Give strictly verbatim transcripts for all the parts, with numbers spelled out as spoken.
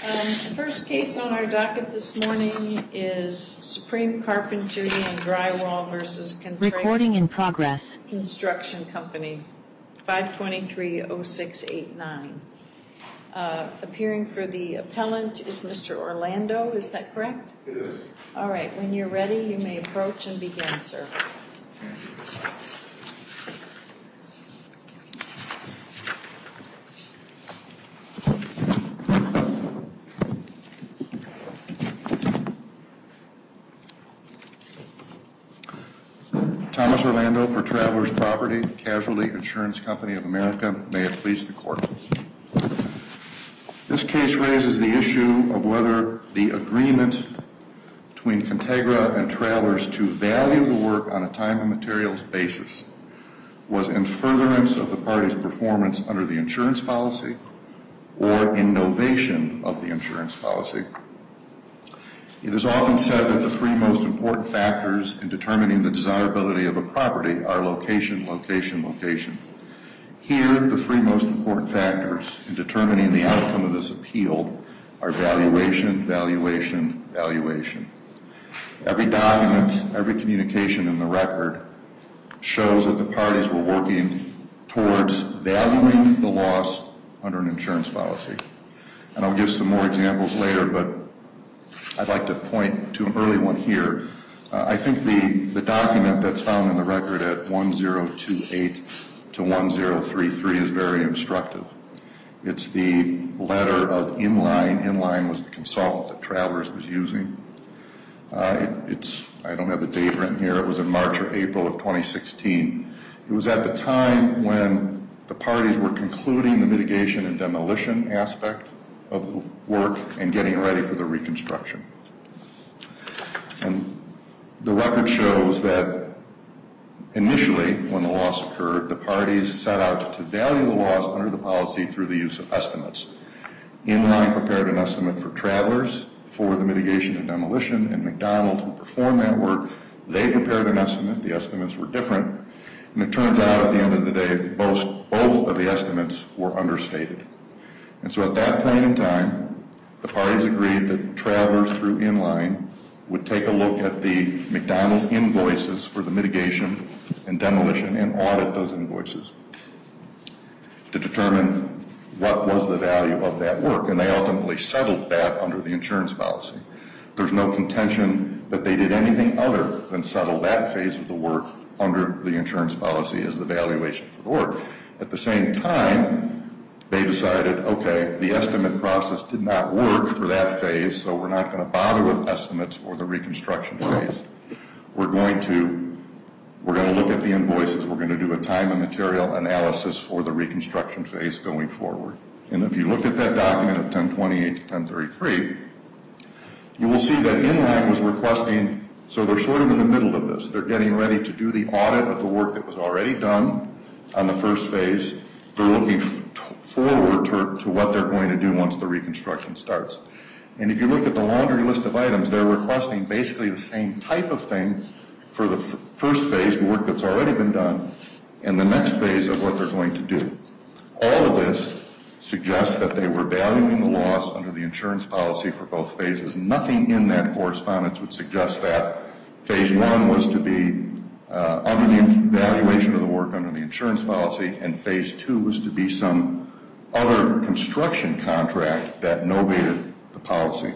the first case on our docket this morning is Supreme Carpentry and Drywall versus Contract Recording in progress. Construction Company, five twenty-three oh six eighty-nine. Uh, appearing for the appellant is Mister Orlando, is that correct? It is. All right, when you're ready, you may approach and begin, sir. Thomas Orlando for Travelers Property Casualty Insurance Company of America. May it please the court. This case raises the issue of whether the agreement between Contegra and Travelers to value the work on a time and materials basis was in furtherance of the party's performance under the insurance policy or in novation of the insurance policy. It is often said that the three most important factors in determining the desirability of a property are location, location, location. Here, the three most important factors in determining the outcome of this appeal are valuation, valuation, valuation. Every document, every communication in the record shows that the parties were working towards valuing the loss under an insurance policy. And I'll give some more examples later, but I'd like to point to an early one here. Uh, I think the, the document that's found in the record at one zero two eight to one zero three three is very instructive. It's the letter of Inline. Inline was the consultant that Travelers was using. Uh, it, it's, I don't have the date written here, it was in March or April of twenty sixteen. It was at the time when the parties were concluding the mitigation and demolition aspect of the work and getting ready for the reconstruction. And the record shows that initially, when the loss occurred, the parties set out to value the loss under the policy through the use of estimates. Inline prepared an estimate for Travelers for the mitigation and demolition, and McDonald, who performed that work, they prepared an estimate. The estimates were different, and it turns out at the end of the day, both, both of the estimates were understated. And so at that point in time, the parties agreed that Travelers through Inline would take a look at the McDonald invoices for the mitigation and demolition and audit those invoices to determine what was the value of that work. And they ultimately settled that under the insurance policy. There's no contention that they did anything other than settle that phase of the work under the insurance policy as the valuation for the work. At the same time, they decided, okay, the estimate process did not work for that phase, so we're not going to bother with estimates for the reconstruction phase. We're going to, we're going to look at the invoices. We're going to do a time and material analysis for the reconstruction phase going forward. And if you look at that document at ten twenty-eight to ten thirty-three, you will see that Inline was requesting, so they're sort of in the middle of this. They're getting ready to do the audit of the work that was already done on the first phase. They're looking forward to, to what they're going to do once the reconstruction starts. And if you look at the laundry list of items, they're requesting basically the same type of thing for the f- first phase, the work that's already been done, and the next phase of what they're going to do. All of this suggests that they were valuing the loss under the insurance policy for both phases. Nothing in that correspondence would suggest that phase one was to be uh, under the valuation of the work under the insurance policy, and phase two was to be some other construction contract that novated the policy.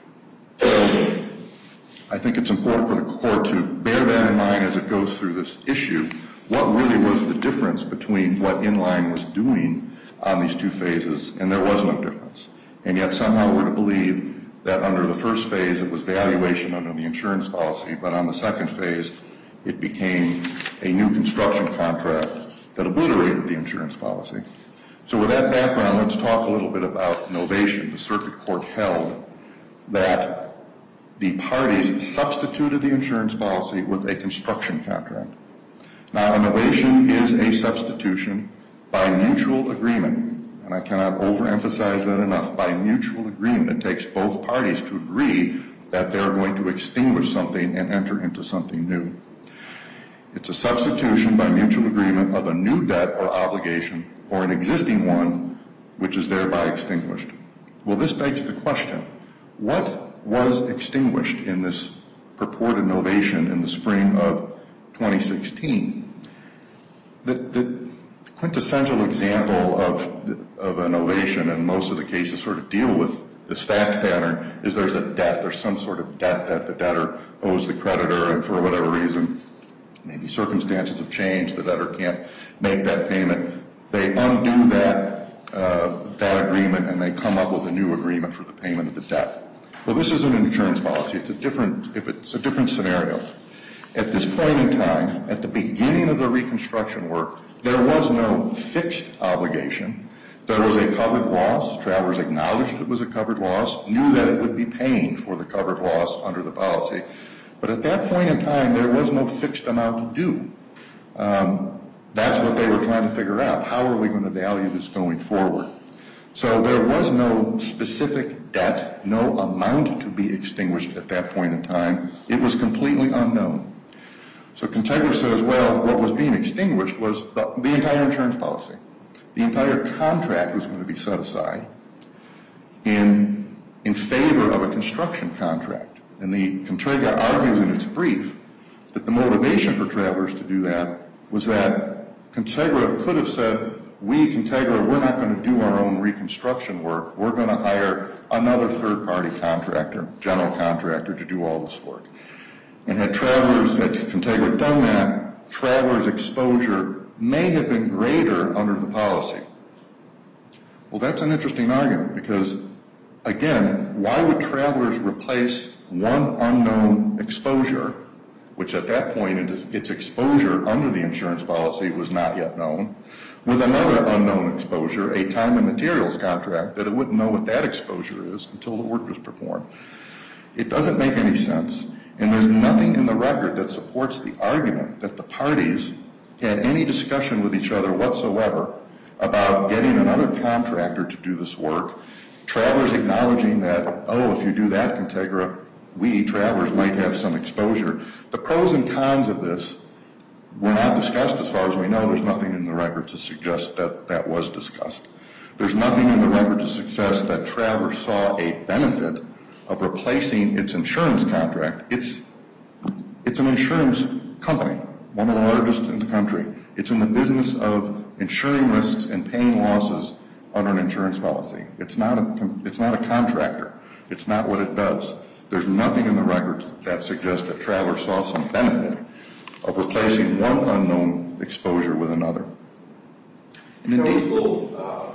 So I think it's important for the court to bear that in mind as it goes through this issue. What really was the difference between what Inline was doing on these two phases? And there was no difference. And yet somehow we're to believe that under the first phase it was valuation under the insurance policy, but on the second phase it became a new construction contract that obliterated the insurance policy. So with that background, let's talk a little bit about novation. The circuit court held that the parties substituted the insurance policy with a construction contract. Now, a novation is a substitution by mutual agreement, and I cannot overemphasize that enough. By mutual agreement, it takes both parties to agree that they're going to extinguish something and enter into something new. It's a substitution by mutual agreement of a new debt or obligation for an existing one which is thereby extinguished. Well, this begs the question, what was extinguished in this purported novation in the spring of twenty sixteen? The, the quintessential example of, of a novation, and most of the cases sort of deal with this fact pattern, is there's a debt, there's some sort of debt that the debtor owes the creditor, and for whatever reason, maybe circumstances have changed, the debtor can't make that payment. They undo that, uh, that agreement and they come up with a new agreement for the payment of the debt. Well, this is an insurance policy. It's a different, if it's a different scenario. At this point in time, at the beginning of the reconstruction work, there was no fixed obligation. There was a covered loss. Travelers acknowledged it was a covered loss, knew that it would be paying for the covered loss under the policy. But at that point in time, there was no fixed amount due. Um, that's what they were trying to figure out. How are we going to value this going forward? So there was no specific debt, no amount to be extinguished at that point in time. It was completely unknown. So Contegra says, well, what was being extinguished was the, the entire insurance policy. The entire contract was going to be set aside in, in favor of a construction contract. And the Contegra argues in its brief that the motivation for Travelers to do that was that Contegra could have said, we, Contegra, we're not going to do our own reconstruction work. We're going to hire another third-party contractor, general contractor, to do all this work. And had Travelers, had Contegra done that, Travelers' exposure may have been greater under the policy. Well, that's an interesting argument because, again, why would Travelers replace one unknown exposure, which at that point its exposure under the insurance policy was not yet known, with another unknown exposure, a time and materials contract, that it wouldn't know what that exposure is until the work was performed? It doesn't make any sense. And there's nothing in the record that supports the argument that the parties had any discussion with each other whatsoever about getting another contractor to do this work. Travelers acknowledging that, oh, if you do that, Contegra, we, Travelers, might have some exposure. The pros and cons of this were not discussed as far as we know. There's nothing in the record to suggest that that was discussed. There's nothing in the record to suggest that Travelers saw a benefit of replacing its insurance contract. It's, it's an insurance company, one of the largest in the country. It's in the business of insuring risks and paying losses under an insurance policy. It's not a, it's not a contractor. It's not what it does. There's nothing in the record that suggests that Travelers saw some benefit of replacing one unknown exposure with another. And indeed, uh,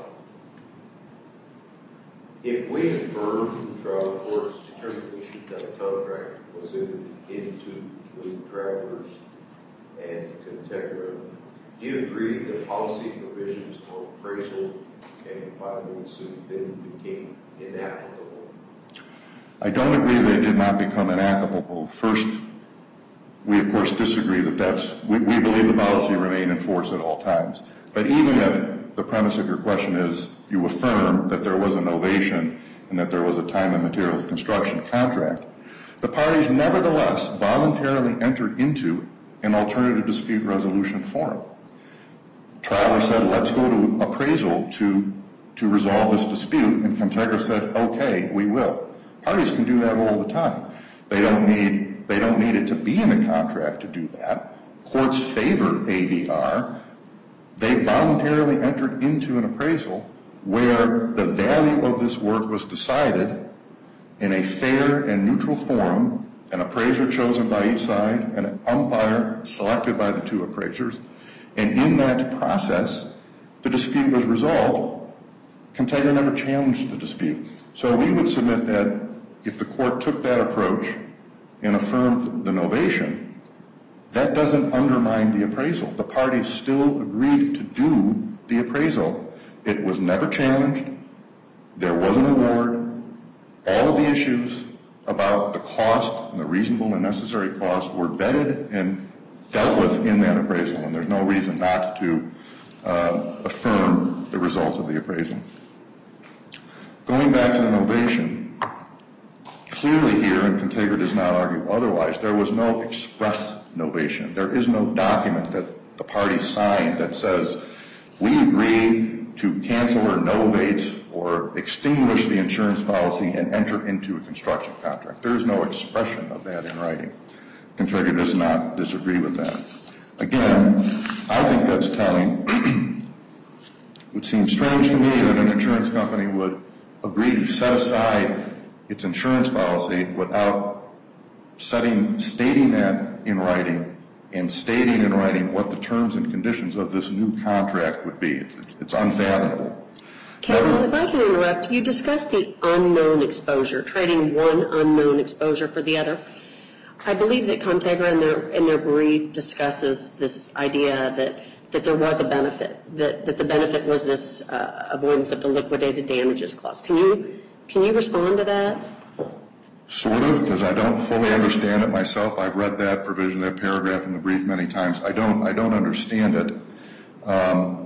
if we infer from the trial court's determination that a contract was in, into between Travelers and Contegra, do you agree that policy provisions on appraisal and filing suit then became inapplicable? I don't agree they did not become inapplicable. First, we of course disagree that that's, we, we believe the policy remained in force at all times. But even if the premise of your question is you affirm that there was a novation and that there was a time and materials construction contract, the parties nevertheless voluntarily entered into an alternative dispute resolution forum. Travelers said, let's go to appraisal to, to resolve this dispute, and Contegra said, okay, we will. Parties can do that all the time. They don't need, they don't need it to be in a contract to do that. Courts favor A D R. They voluntarily entered into an appraisal where the value of this work was decided in a fair and neutral forum, an appraiser chosen by each side, and an umpire selected by the two appraisers. And in that process, the dispute was resolved. Contegra never challenged the dispute. So we would submit that if the court took that approach and affirmed the novation, that doesn't undermine the appraisal. The parties still agreed to do the appraisal. It was never challenged. There was an award. All of the issues about the cost and the reasonable and necessary cost were vetted and dealt with in that appraisal, and there's no reason not to uh, affirm the results of the appraisal. Going back to the novation, clearly here, and Contegra does not argue otherwise, there was no express novation. There is no document that the parties signed that says we agree to cancel or novate or extinguish the insurance policy and enter into a construction contract. There is no expression of that in writing. Contegra does not disagree with that. Again, I think that's telling. It would seem strange to me that an insurance company would agree to set aside its insurance policy without setting, stating that in writing and stating in writing what the terms and conditions of this new contract would be. It's, it's unfathomable. Counsel, if I can interrupt, you discussed the unknown exposure, trading one unknown exposure for the other. I believe that Contegra in their, in their brief discusses this idea that, that there was a benefit, that, that the benefit was this uh, avoidance of the liquidated damages clause. Can you, can you respond to that? Sort of, because I don't fully understand it myself. I've read that provision, that paragraph in the brief many times. I don't, I don't understand it. Um,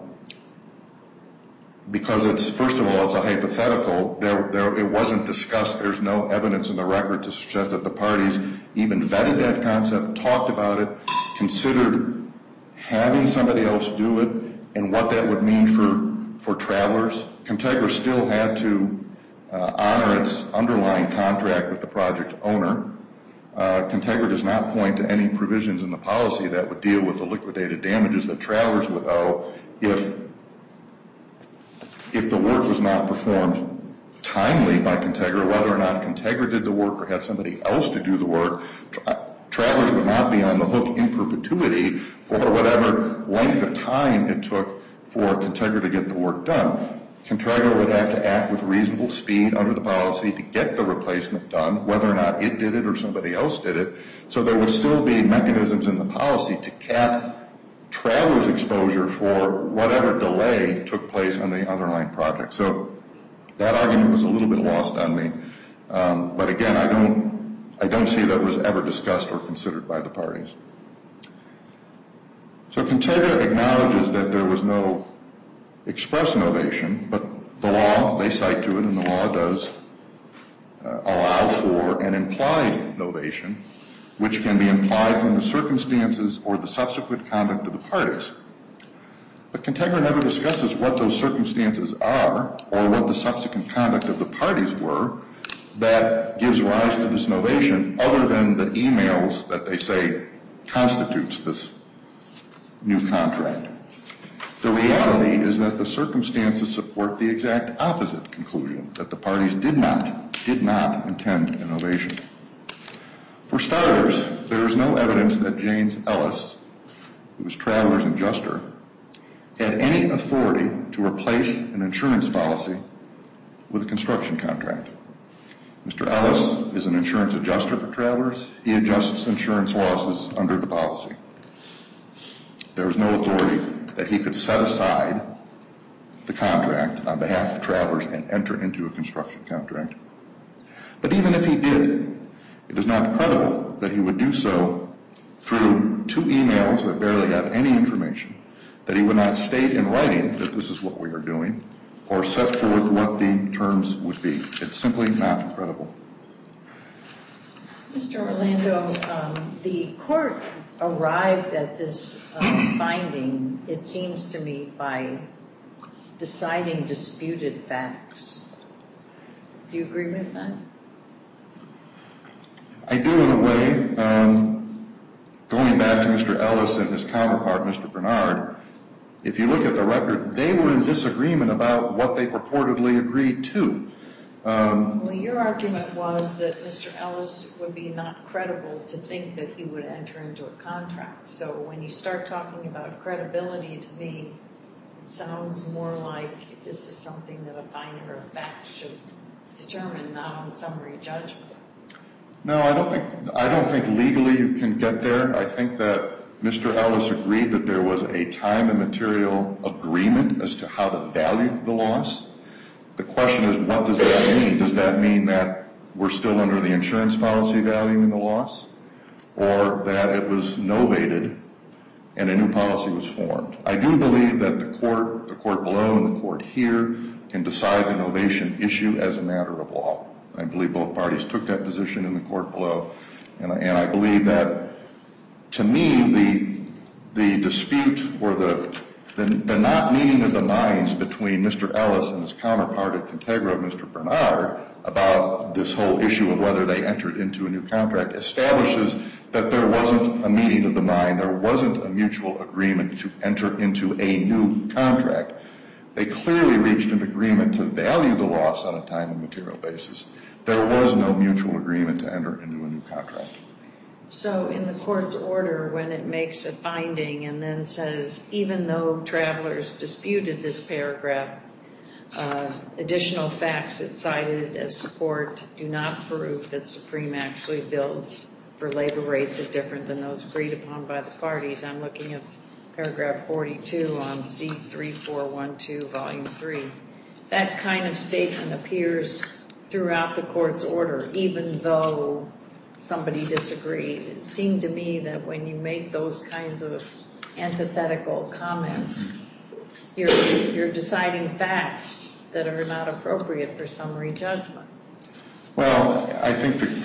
because it's, first of all, it's a hypothetical. There, there, it wasn't discussed. There's no evidence in the record to suggest that the parties even vetted that concept, talked about it, considered having somebody else do it, and what that would mean for, for travelers. Contegra still had to uh, honor its underlying contract with the project owner. Uh, Contegra does not point to any provisions in the policy that would deal with the liquidated damages that travelers would owe if if the work was not performed timely by Contegra, whether or not Contegra did the work or had somebody else to do the work. Tra- travelers would not be on the hook in perpetuity for whatever length of time it took for Contegra to get the work done. Contegra would have to act with reasonable speed under the policy to get the replacement done, whether or not it did it or somebody else did it. So there would still be mechanisms in the policy to cap travelers' exposure for whatever delay took place on the underlying project. So that argument was a little bit lost on me. Um, but again, I don't, I don't see that it was ever discussed or considered by the parties. So Contegra acknowledges that there was no express novation, but the law, they cite to it, and the law does uh, allow for an implied novation, which can be implied from the circumstances or the subsequent conduct of the parties. But Contegra never discusses what those circumstances are or what the subsequent conduct of the parties were that gives rise to this novation, other than the emails that they say constitutes this new contract. The reality is that the circumstances support the exact opposite conclusion, that the parties did not, did not intend a novation. For starters, there is no evidence that James Ellis, who was Travelers' adjuster, had any authority to replace an insurance policy with a construction contract. Mister Ellis is an insurance adjuster for Travelers. He adjusts insurance losses under the policy. There is no authority that he could set aside the contract on behalf of Travelers and enter into a construction contract. But even if he did, it is not credible that he would do so through two emails that barely have any information, that he would not state in writing that this is what we are doing, or set forth what the terms would be. It's simply not credible. Mister Orlando, um, the court arrived at this uh, finding, it seems to me, by deciding disputed facts. Do you agree with that? I do, in a way. Um, going back to Mister Ellis and his counterpart, Mister Bernard, if you look at the record, they were in disagreement about what they purportedly agreed to. Um, well, your argument was that Mister Ellis would be not credible to think that he would enter into a contract. So when you start talking about credibility, to me, it sounds more like this is something that a finder of fact should determine, not on summary judgment. No, I don't think I don't think legally you can get there. I think that Mister Ellis agreed that there was a time and material agreement as to how to value the loss. The question is, what does that mean? Does that mean that we're still under the insurance policy valuing the loss, or that it was novated and a new policy was formed? I do believe that the court, the court below and the court here, can decide the novation issue as a matter of law. I believe both parties took that position in the court below, and I, and I believe that, to me, the the dispute or the the, the not meeting of the minds between Mister Ellis and his counterpart at Contegra, Mister Bernard, about this whole issue of whether they entered into a new contract establishes that there wasn't a meeting of the mind, there wasn't a mutual agreement to enter into a new contract. They clearly reached an agreement to value the loss on a time and material basis. There was no mutual agreement to enter into a new contract. So in the court's order, when it makes a finding and then says, even though travelers disputed this paragraph, uh, additional facts it cited as support do not prove that Supreme actually billed for labor rates that different than those agreed upon by the parties. I'm looking at paragraph forty-two on C three four one two, volume three. That kind of statement appears throughout the court's order, even though somebody disagreed. It seemed to me that when you make those kinds of antithetical comments, you're, you're deciding facts that are not appropriate for summary judgment. Well, I think the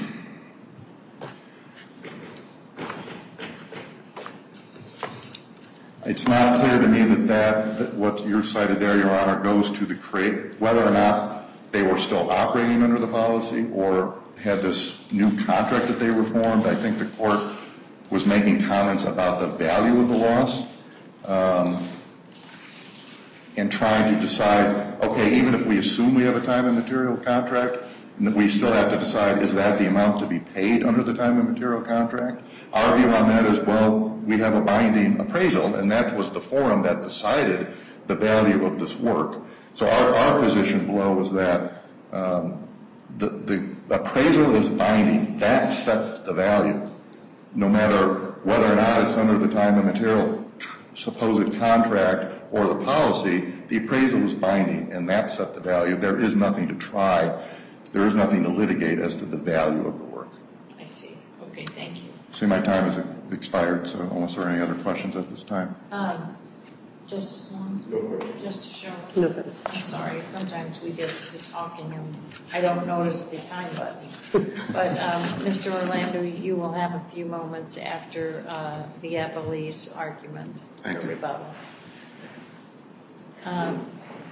it's not clear to me that, that, that what you're cited there, Your Honor, goes to the create, whether or not they were still operating under the policy or had this new contract that they were formed. I think the court was making comments about the value of the loss um, and trying to decide, okay, even if we assume we have a time and material contract, we still have to decide, is that the amount to be paid under the time and material contract? Our view on that is, well, we have a binding appraisal, and that was the forum that decided the value of this work. So our, our position below is that um, the, the appraisal is binding. That sets the value. No matter whether or not it's under the time and material supposed contract or the policy, the appraisal is binding, and that set the value. There is nothing to try. There is nothing to litigate as to the value of the work. I see. Okay, thank you. See, my time has expired, so unless there are any other questions at this time. Um, just one, No question. just to show. No further. I'm sorry, sometimes we get to talking and I don't notice the time button. But um, Mister Orlando, you will have a few moments after uh, the appellee's argument Thank for you. rebuttal. Um,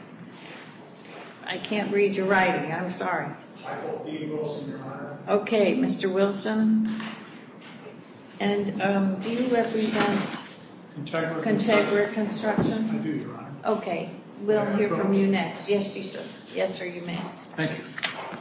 I can't read your writing, I'm sorry. Michael E. Wilson, Your Honor. Okay, Mister Wilson. And um, do you represent Contegra. Contegra I Construction? do, Your Honor. Okay, we'll May I hear from approach? you next. Yes, you sir. Yes, sir, you may. Thank you.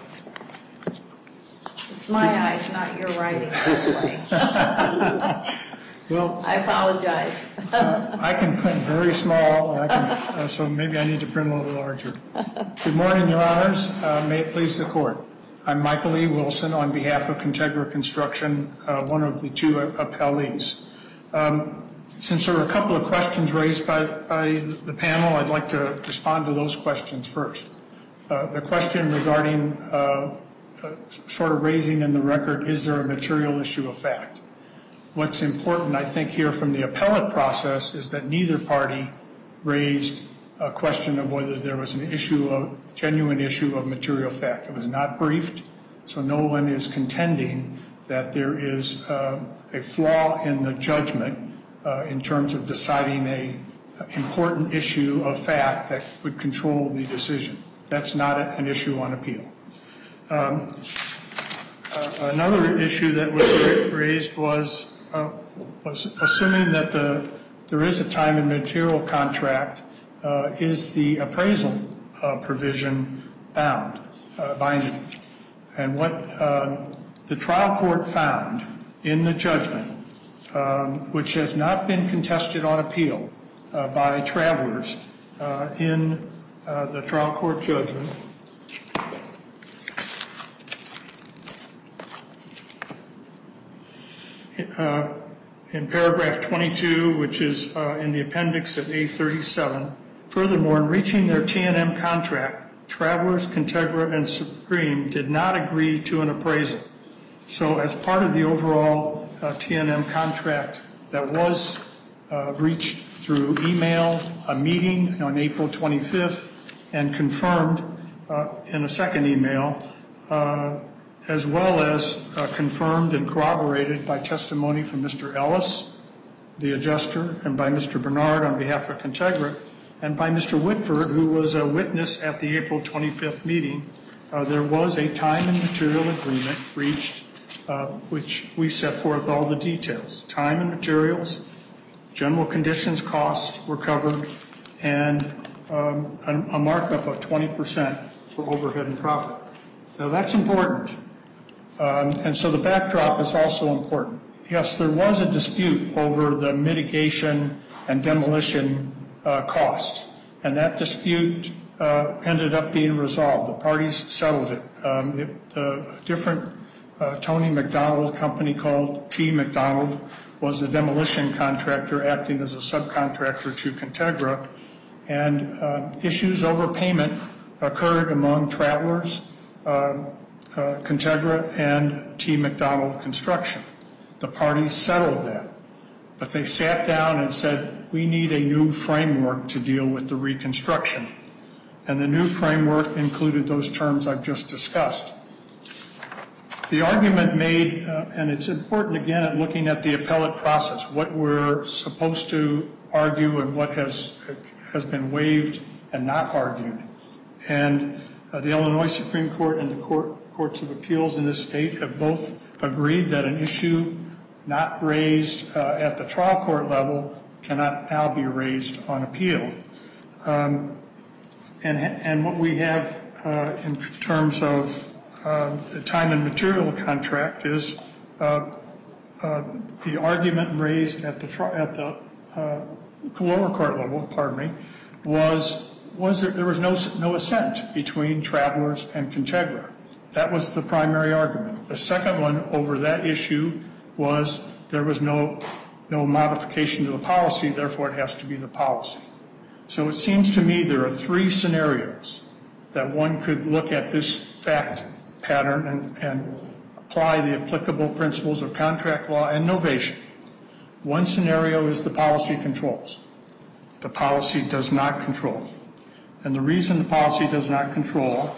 It's my eyes, not your writing, by the way. Well, I apologize. uh, I can print very small, I can, uh, so maybe I need to print a little larger. Good morning, Your Honors. Uh, may it please the Court. I'm Michael E. Wilson on behalf of Contegra Construction, uh, one of the two appellees. Um, since there were a couple of questions raised by, by the panel, I'd like to respond to those questions first. Uh, the question regarding uh, uh, sort of raising in the record, is there a material issue of fact? What's important, I think, here from the appellate process is that neither party raised a question of whether there was an issue of, genuine issue of material fact. It was not briefed, so no one is contending that there is uh, a flaw in the judgment uh, in terms of deciding a important issue of fact that would control the decision. That's not a, an issue on appeal. Um, uh, another issue that was raised was Uh, was assuming that the, there is a time and material contract, uh, is the appraisal uh, provision bound, uh, binding? And what um, the trial court found in the judgment, um, which has not been contested on appeal uh, by travelers uh, in uh, the trial court judgment, Uh, in paragraph twenty-two, which is uh, in the appendix at A thirty-seven, furthermore, in reaching their T and M contract, Travelers, Contegra, and Supreme did not agree to an appraisal. So as part of the overall uh, T and M contract that was uh, reached through email, a meeting on April twenty-fifth, and confirmed uh, in a second email, uh, as well as uh, confirmed and corroborated by testimony from Mister Ellis, the adjuster, and by Mister Bernard on behalf of Contegra, and by Mister Whitford, who was a witness at the April twenty-fifth meeting. Uh, there was a time and material agreement reached, uh, which we set forth all the details. Time and materials, general conditions costs were covered, and um, a, a markup of twenty percent for overhead and profit. Now that's important. Um, and so the backdrop is also important. Yes, there was a dispute over the mitigation and demolition uh, cost, and that dispute uh, ended up being resolved. The parties settled it. Um, it the different uh, Tony McDonald company called T. McDonald was the demolition contractor acting as a subcontractor to Contegra, and uh, issues over payment occurred among Travelers, uh, uh, Contegra, and T. McDonald Construction. The parties settled that, but they sat down and said, we need a new framework to deal with the reconstruction. And the new framework included those terms I've just discussed. The argument made, uh, and it's important again at looking at the appellate process, what we're supposed to argue and what has, has been waived and not argued. And uh, the Illinois Supreme Court and the court, courts of appeals in this state have both agreed that an issue not raised uh, at the trial court level cannot now be raised on appeal. Um, and, and what we have uh, in terms of uh, the time and material contract is uh, uh, the argument raised at the, tri- at the uh, lower court level, pardon me, was, was there, there was no, no assent between Travelers and Contegra. That was the primary argument. The second one over that issue was there was no, no modification to the policy, therefore it has to be the policy. So it seems to me there are three scenarios that one could look at this fact pattern and, and apply the applicable principles of contract law and novation. One scenario is the policy controls. The policy does not control. And the reason the policy does not control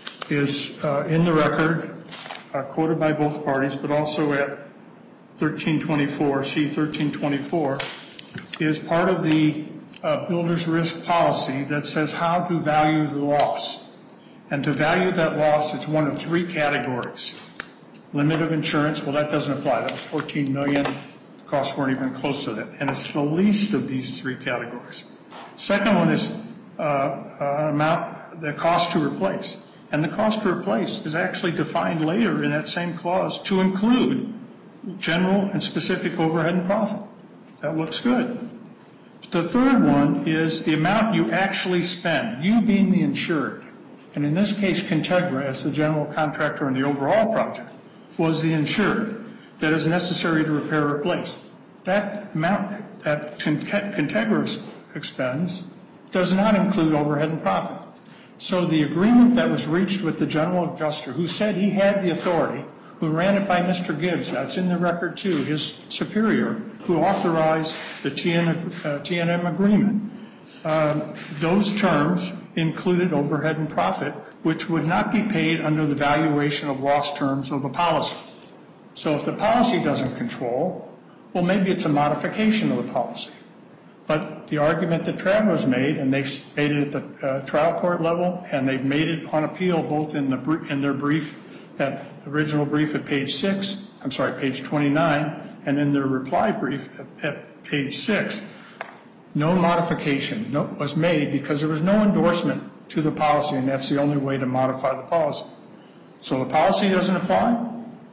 is uh, in the record, uh, quoted by both parties, but also at thirteen twenty-four, C thirteen twenty-four, is part of the uh, builder's risk policy that says how to value the loss. And to value that loss, it's one of three categories. Limit of insurance, well, that doesn't apply. That was fourteen million dollars. The costs weren't even close to that. And it's the least of these three categories. Second one is uh, uh, amount, the cost to replace. And the cost to replace is actually defined later in that same clause to include general and specific overhead and profit. That looks good. The third one is the amount you actually spend, you being the insured. And in this case, Contegra, as the general contractor in the overall project, was the insured that is necessary to repair or replace. That amount that Contegra expends does not include overhead and profit. So the agreement that was reached with the general adjuster, who said he had the authority, who ran it by Mister Gibbs, that's in the record too, his superior, who authorized the T N M agreement, uh, those terms included overhead and profit, which would not be paid under the valuation of loss terms of the policy. So if the policy doesn't control, well, maybe it's a modification of the policy. But the argument that Travelers made, and they've made it at the uh, trial court level, and they've made it on appeal both in, the, in their brief, that original brief at page six, I'm sorry, page twenty-nine, and in their reply brief at, at page six, no modification no, was made because there was no endorsement to the policy, and that's the only way to modify the policy. So the policy doesn't apply,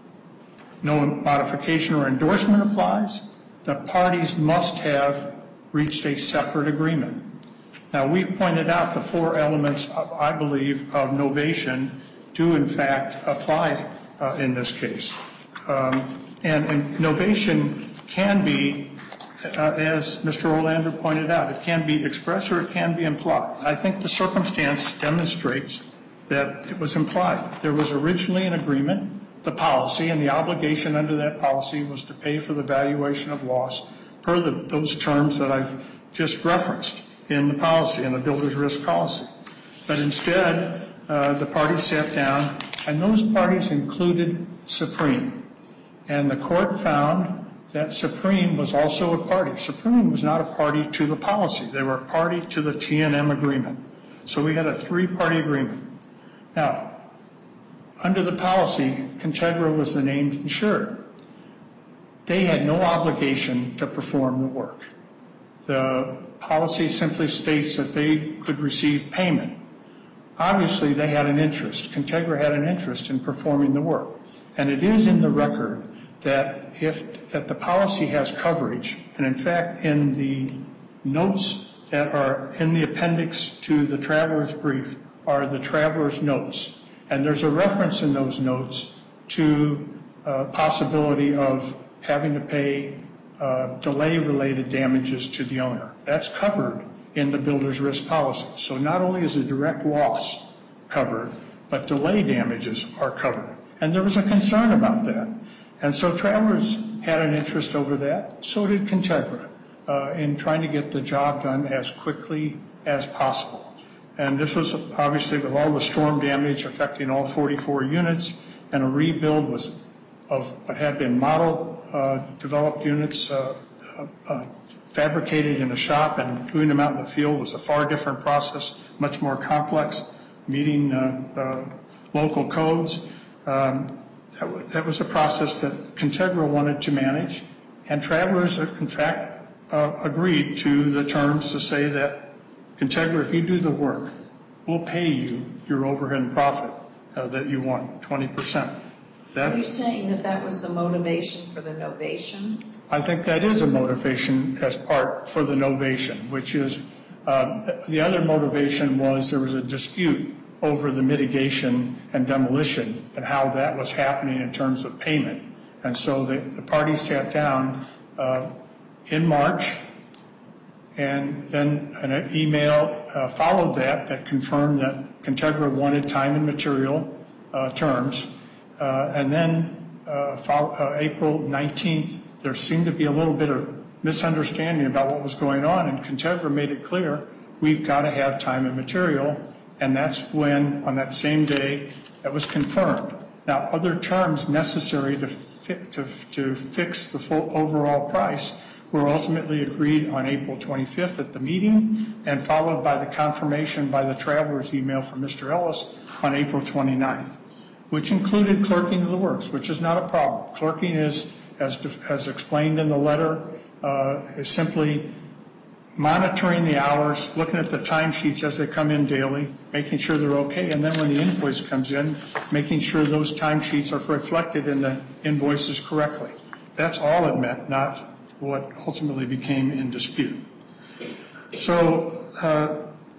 no modification or endorsement applies, the parties must have reached a separate agreement. Now, we've pointed out the four elements, of, I believe, of novation do in fact apply uh, in this case. Um, and, and novation can be, uh, as Mister Olander pointed out, it can be expressed or it can be implied. I think the circumstance demonstrates that it was implied. There was originally an agreement, the policy, and the obligation under that policy was to pay for the valuation of loss per the, those terms that I've just referenced in the policy, in the builder's risk policy. But instead, uh, the parties sat down, and those parties included Supreme. And the court found that Supreme was also a party. Supreme was not a party to the policy. They were a party to the T N M agreement. So we had a three-party agreement. Now, under the policy, Contegra was the named insured. They had no obligation to perform the work. The policy simply states that they could receive payment. Obviously, they had an interest. Contegra had an interest in performing the work. And it is in the record that if that the policy has coverage, and in fact, in the notes that are in the appendix to the traveler's brief are the traveler's notes. And there's a reference in those notes to a possibility of having to pay uh, delay-related damages to the owner. That's covered in the builder's risk policy. So not only is a direct loss covered, but delay damages are covered. And there was a concern about that. And so travelers had an interest over that. So did Contegra uh, in trying to get the job done as quickly as possible. And this was obviously with all the storm damage affecting all forty-four units, and a rebuild was of what had been model uh, developed units uh, uh, uh, fabricated in a shop, and doing them out in the field was a far different process, much more complex, meeting uh, uh, local codes. Um, that, w- that was a process that Contegra wanted to manage, and travelers, in fact, uh, agreed to the terms to say that Contegra, if you do the work, we'll pay you your overhead and profit uh, that you want, twenty percent. That, Are you saying that that was the motivation for the novation? I think that is a motivation as part for the novation, which is uh, the other motivation was there was a dispute over the mitigation and demolition and how that was happening in terms of payment. And so the, the parties sat down uh, in March, and then an email uh, followed that that confirmed that Contegra wanted time and material uh, terms. Uh, and then uh, follow, uh, April nineteenth, there seemed to be a little bit of misunderstanding about what was going on, and Contegra made it clear we've got to have time and material, and that's when, on that same day, that was confirmed. Now, other terms necessary to, fi- to, to fix the full overall price were ultimately agreed on April twenty-fifth at the meeting, and followed by the confirmation by the traveler's email from Mister Ellis on April twenty-ninth, which included clerking of the works, which is not a problem. Clerking is, as, as explained in the letter, uh, is simply monitoring the hours, looking at the timesheets as they come in daily, making sure they're okay, and then when the invoice comes in, making sure those timesheets are reflected in the invoices correctly. That's all it meant, not what ultimately became in dispute. So, uh,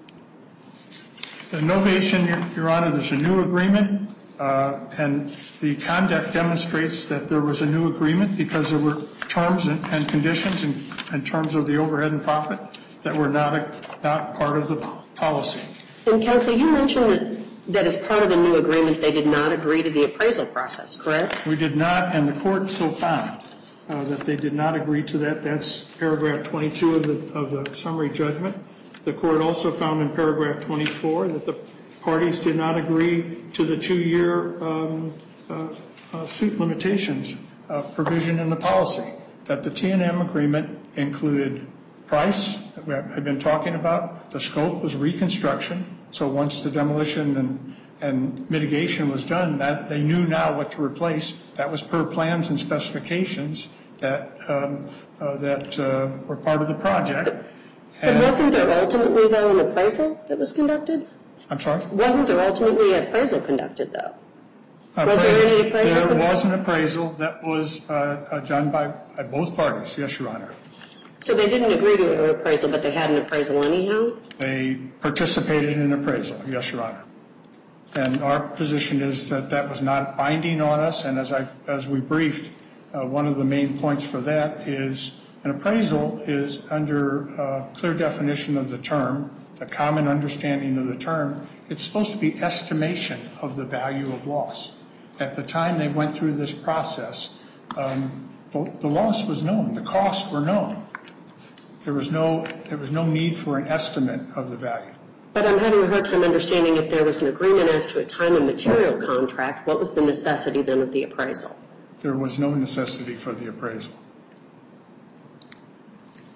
the novation, Your, Your Honor, there's a new agreement, uh, and the conduct demonstrates that there was a new agreement because there were terms and, and conditions in, in terms of the overhead and profit that were not a, not part of the policy. And Counsel, you mentioned that, that as part of the new agreement, they did not agree to the appraisal process, correct? We did not, and the court so found. Uh, that they did not agree to that. That's paragraph twenty-two of the, of the summary judgment. The court also found in paragraph twenty-four that the parties did not agree to the two-year um, uh, uh, suit limitations uh, provision in the policy, that the T N M agreement included price that we have been talking about. The scope was reconstruction. So once the demolition and and mitigation was done, that they knew now what to replace. That was per plans and specifications that um, uh, that uh, were part of the project. But And, wasn't there ultimately, though, an appraisal that was conducted? I'm sorry? Wasn't there ultimately an appraisal conducted, though? Was there any appraisal? There was an appraisal that was uh, uh, done by, by both parties, yes, Your Honor. So they didn't agree to an appraisal, but they had an appraisal anyhow? They participated in an appraisal, yes, Your Honor. And our position is that that was not binding on us, and as I as we briefed, uh, one of the main points for that is an appraisal is under uh, clear definition of the term, the common understanding of the term. It's supposed to be estimation of the value of loss. At the time they went through this process, um, the, the loss was known, the costs were known. There was no there was no need for an estimate of the value. But I'm having a hard time understanding if there was an agreement as to a time and material contract, what was the necessity then of the appraisal? There was no necessity for the appraisal.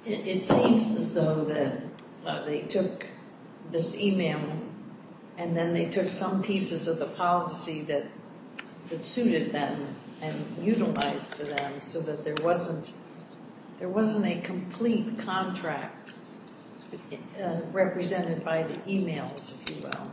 It, it seems as though that uh, they took this email and then they took some pieces of the policy that that suited them and utilized them so that there wasn't there wasn't a complete contract uh, represented by the emails, if you will.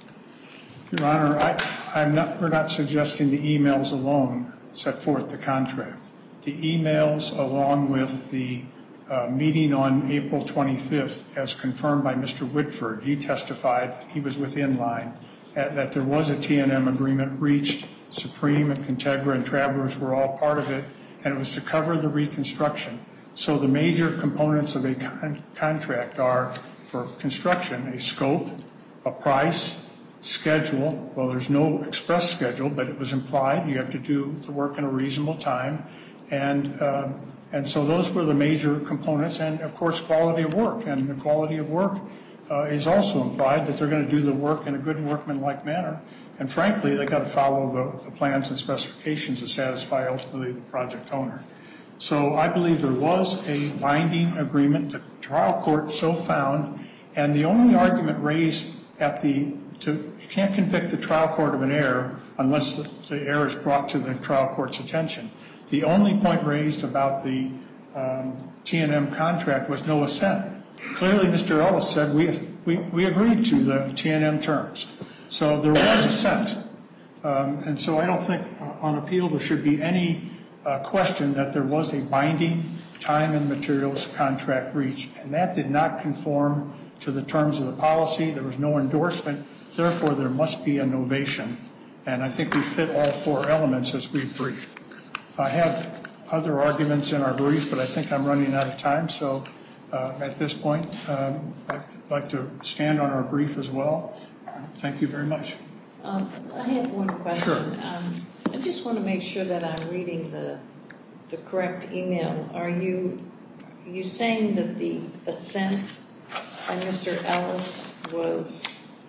Your Honor, I, I'm not, we're not suggesting the emails alone set forth the contract. The emails, along with the uh, meeting on April twenty-fifth, as confirmed by Mister Whitford, he testified, he was within line, uh, that there was a T and M agreement reached. Supreme and Contegra and Travelers were all part of it, and it was to cover the reconstruction. So the major components of a con- contract are, for construction, a scope, a price, schedule. Well, there's no express schedule, but it was implied. You have to do the work in a reasonable time. And um, and so those were the major components. And, of course, quality of work. And the quality of work uh, is also implied that they're going to do the work in a good workmanlike manner. And, frankly, they've got to follow the, the plans and specifications to satisfy, ultimately, the project owner. So I believe there was a binding agreement. The trial court so found. And the only argument raised at the To, you can't convict the trial court of an error unless the, the error is brought to the trial court's attention. The only point raised about the um, T and M contract was no assent. Clearly, Mister Ellis said we, we, we agreed to the T and M terms. So there was assent. Um, and so I don't think on appeal there should be any uh, question that there was a binding time and materials contract reached. And that did not conform to the terms of the policy. There was no endorsement. Therefore, there must be a novation, and I think we fit all four elements as we briefed. I have other arguments in our brief, but I think I'm running out of time, so uh, at this point, um, I'd like to stand on our brief as well. Thank you very much. Um, I have one question. Sure. Um, I just want to make sure that I'm reading the the correct email. Are you are you saying that the assent by Mister Ellis was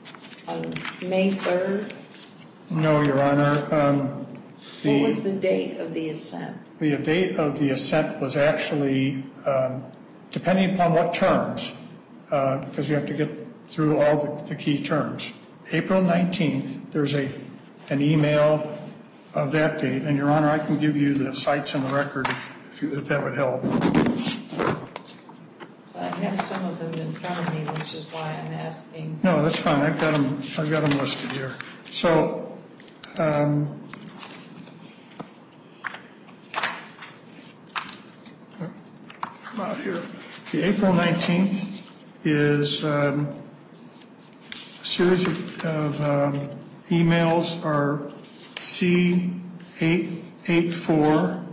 on May third? No, Your Honor. Um, the, what was the date of the assent? The date of the assent was actually, um, depending upon what terms, uh, because you have to get through all the, the key terms. April nineteenth, there's a an email of that date. And, Your Honor, I can give you the cites in the record if, if, you, if that would help. I have some of them in front of me, which is why I'm asking. No, that's fine. I've got them. I've got them listed here. So, um, about here, the April nineteenth is um, a series of, of um, emails are C eight eighty-four,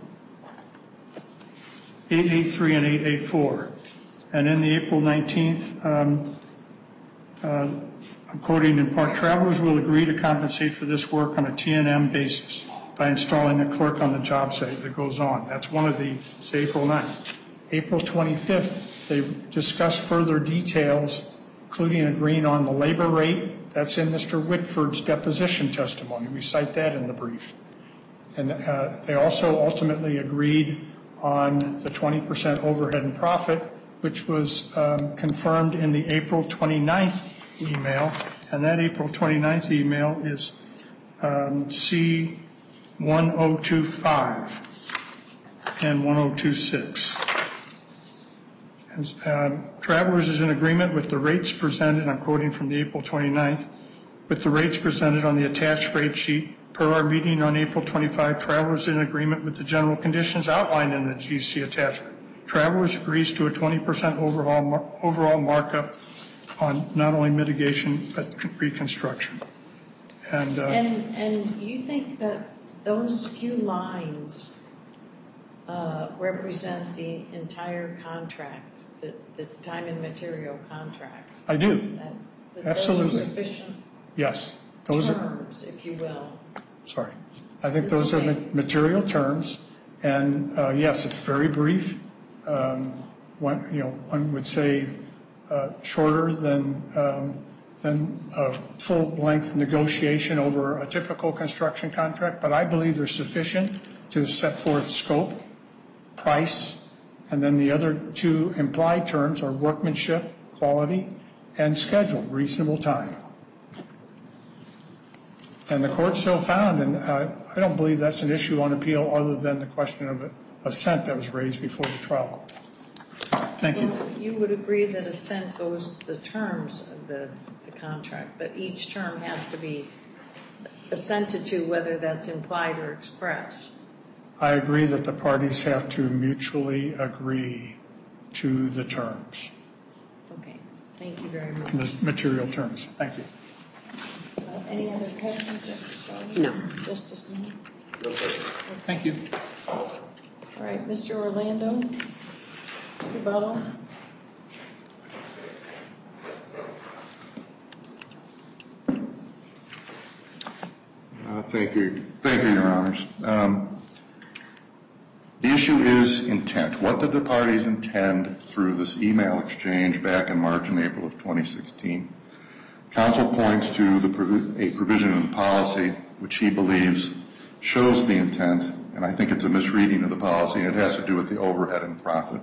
eight eighty-three, and eight eighty-four. And in the April nineteenth, um, uh, I'm quoting in part, travelers will agree to compensate for this work on a T and M basis by installing a clerk on the job site that goes on. That's one of the, it's April ninth. April twenty-fifth, they discuss further details, including agreeing on the labor rate. That's in Mister Whitford's deposition testimony. We cite that in the brief. And uh, they also ultimately agreed on the twenty percent overhead and profit, which was um, confirmed in the April twenty-ninth email. And that April twenty-ninth email is um, C ten twenty-five and ten twenty-six. And, um, Travelers is in agreement with the rates presented, I'm quoting from the April twenty-ninth, with the rates presented on the attached rate sheet. Per our meeting on April twenty-fifth, Travelers is in agreement with the general conditions outlined in the G C attachment. Travelers agrees to a twenty percent overall overall markup on not only mitigation but reconstruction. And, uh, and and you think that those few lines uh, represent the entire contract, the, the time and material contract? I do. That, that Absolutely. Those are sufficient yes. Those terms, are, if you will. Sorry. I think It's those okay. are ma- material terms. And, uh, yes, it's very brief. Um, one, you know, one would say uh, shorter than um, than a full-length negotiation over a typical construction contract, but I believe they're sufficient to set forth scope, price, And then the other two implied terms are workmanship, quality, and schedule, reasonable time. And the court so found, and uh, I don't believe that's an issue on appeal other than the question of assent that was raised before the trial court. Thank you. Well, you would agree that assent goes to the terms of the, the contract, but each term has to be assented to, whether that's implied or expressed. I agree that the parties have to mutually agree to the terms, Okay, thank you very much. the material terms. Thank you. Uh, any other questions, Justice Garland? No. Justice Moore? No question. Thank you. All right, Mister Orlando, rebuttal. Uh, Thank you. Thank you, Your Honors. Um, The issue is intent. What did the parties intend through this email exchange back in March and April of twenty sixteen? Counsel points to the provi- a provision in the policy which he believes shows the intent, and I think it's a misreading of the policy, and it has to do with the overhead and profit.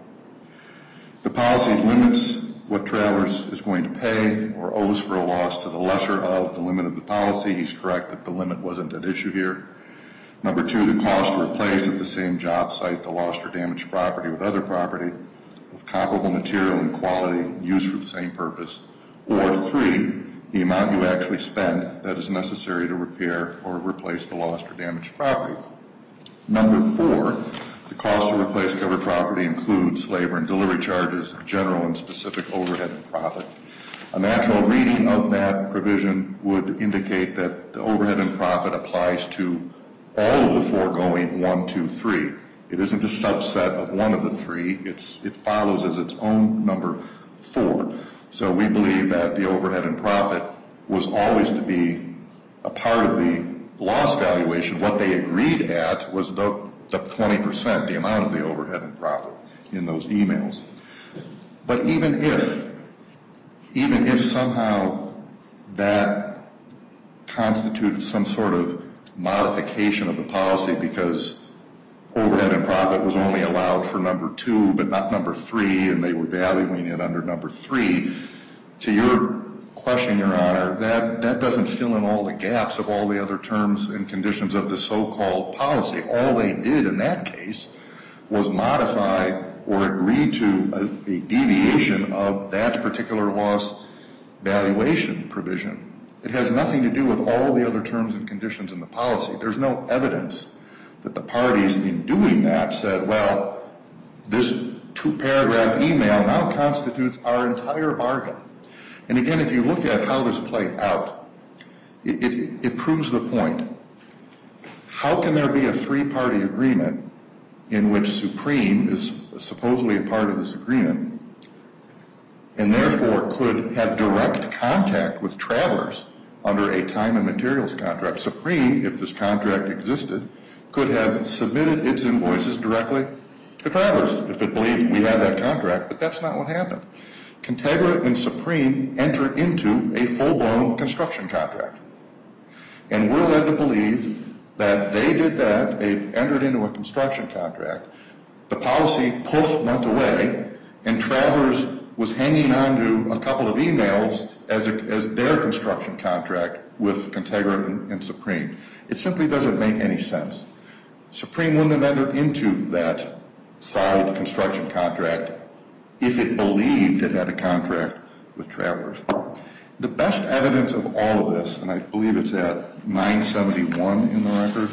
The policy limits what Travelers is going to pay or owes for a loss to the lesser of the limit of the policy. He's correct that the limit wasn't at issue here. Number two, the cost to replace at the same job site the lost or damaged property with other property of comparable material and quality used for the same purpose. Or three, the amount you actually spend that is necessary to repair or replace the lost or damaged property. Number four, the cost to replace covered property includes labor and delivery charges, general and specific overhead and profit. A natural reading of that provision would indicate that the overhead and profit applies to all of the foregoing one, two, three. It isn't a subset of one of the three. It's, it follows as its own number four. So we believe that the overhead and profit was always to be a part of the loss valuation. What they agreed at was the, the twenty percent, the amount of the overhead and profit in those emails. But even if, even if somehow that constituted some sort of modification of the policy because overhead and profit was only allowed for number two but not number three, and they were valuing it under number three, to your question, Your Honor, that, that doesn't fill in all the gaps of all the other terms and conditions of the so-called policy. All they did in that case was modify or agree to a, a deviation of that particular loss valuation provision. It has nothing to do with all the other terms and conditions in the policy. There's no evidence that the parties in doing that said, well, this two-paragraph email now constitutes our entire bargain. And again, if you look at how this played out, it, it, it proves the point. How can there be a three-party agreement in which Supreme is supposedly a part of this agreement and therefore could have direct contact with Travelers under a time and materials contract? Supreme, if this contract existed, could have submitted its invoices directly to Travelers if it believed we had that contract, but that's not what happened. Contegra and Supreme entered into a full-blown construction contract. And we're led to believe that they did that, they entered into a construction contract, the policy, poof, went away, and Travelers was hanging on to a couple of emails as, a, as their construction contract with Contegra and, and Supreme. It simply doesn't make any sense. Supreme wouldn't have entered into that side construction contract if it believed it had a contract with Travelers. The best evidence of all of this, and I believe it's at nine seventy-one in the record,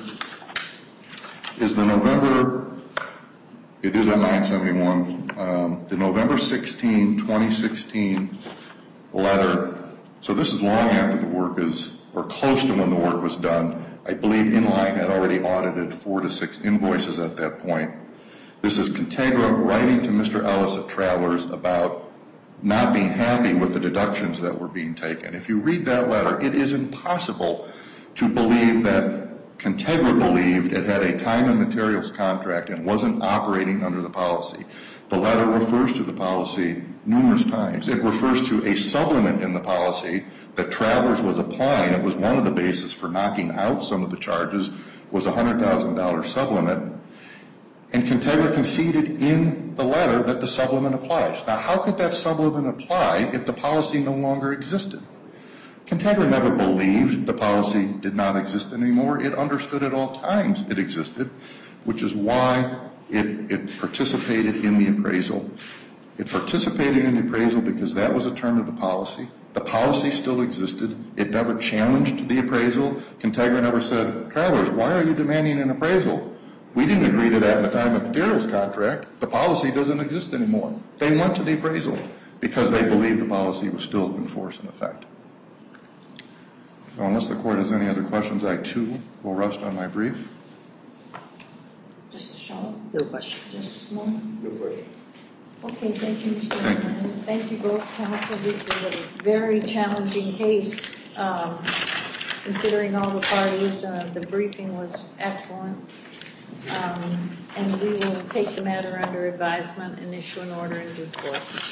is the November, it is at nine seventy-one, um, the November sixteenth, twenty sixteen letter. So this is long after the work is, or close to when the work was done. I believe Inline had already audited four to six invoices at that point. This is Contegra writing to Mister Ellis at Travelers about not being happy with the deductions that were being taken. If you read that letter, it is impossible to believe that Contegra believed it had a time and materials contract and wasn't operating under the policy. The letter refers to the policy numerous times. It refers to a supplement in the policy that Travelers was applying. It was one of the bases for knocking out some of the charges, was a one hundred thousand dollars supplement. And Contegra conceded in the letter that the supplement applies. Now, how could that supplement apply if the policy no longer existed? Contegra never believed the policy did not exist anymore. It understood at all times it existed, which is why it, it participated in the appraisal. It participated in the appraisal because that was a term of the policy. The policy still existed. It never challenged the appraisal. Contegra never said, Travelers, why are you demanding an appraisal? We didn't agree to that in the time of materials contract. The policy doesn't exist anymore. They went to the appraisal because they believed the policy was still in force and effect. So unless the court has any other questions, I too will rest on my brief. Just a show. No questions. Just small. No question. Okay, thank you, Mister Thank you. Ryan. Thank you both, counsel. This is a very challenging case, um, considering all the parties. Uh, the briefing was excellent. Um, and we will take the matter under advisement and issue an order in due course.